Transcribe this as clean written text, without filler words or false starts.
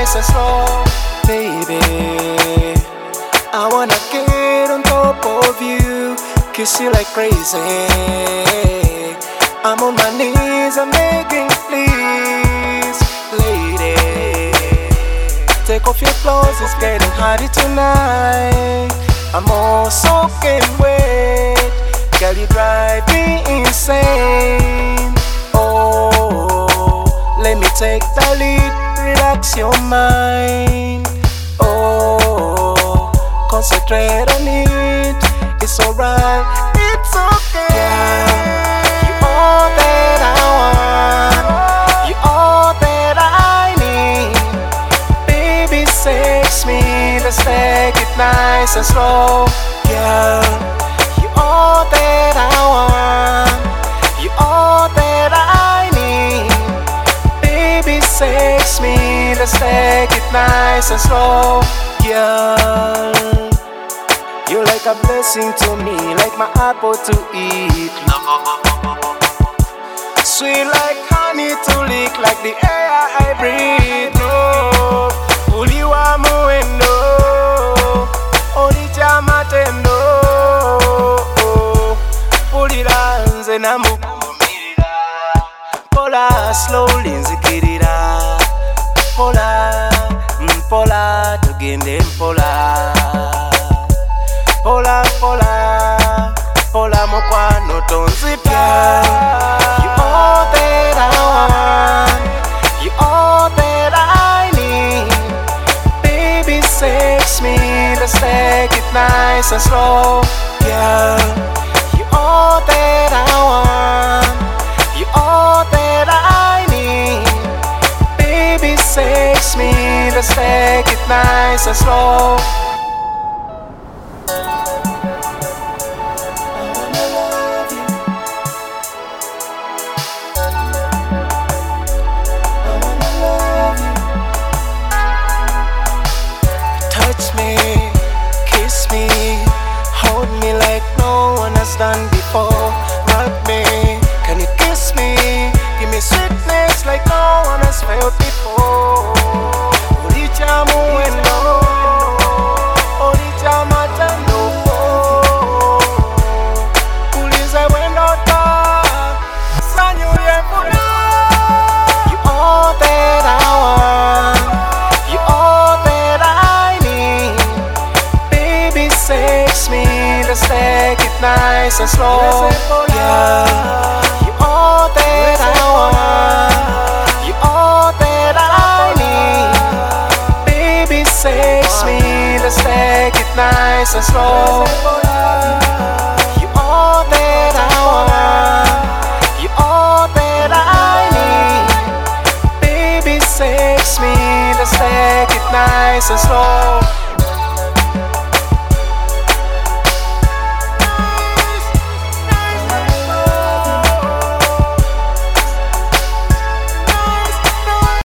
nice and slow. Baby, I wanna get on top of you, kiss you like crazy. I'm on my knees, I'm begging, please, lady. Take off your clothes, it's getting harder tonight. I'm all soaking wet, girl, you drive me insane. Oh, let me take the lead, relax your mind. Oh, concentrate on it, it's alright, it's okay. You all that I want, you all that I need. Baby, sex me, let's take it nice and slow. Girl, you all that I want, you all that I need. Baby, sex me, let's take it nice and slow. Girl, you're like a blessing to me, like my apple to eat. Sweet like honey to lick, like the air I breathe. No, uliwa muendo, olicha matendo, pulira nze namukumirira, pola slowly nzikirira, pola mpola tugende mpola. Pola, pola, pola mokwano tonzipya. You all that I want, you all that I need. Baby, sex me, let's take it nice and slow. Yeah, you all that I want, you all that I need. Baby, sex me, let's take it nice and slow. Touch me, kiss me, hold me like no one has done before. Rock me, can you kiss me? Give me sweetness like no one has felt before. Ulicha muendo, ulicha matando, uliza wendo ta, sanyo yepuna. You all that I want, you all that I need. Baby, sex me, let's take it nice and slow. Yeah, you all that I want, you all that I need. Baby, sex me, let's take it nice and slow. You all that I want, you all that I need. Baby, sex me, let's take it nice and slow.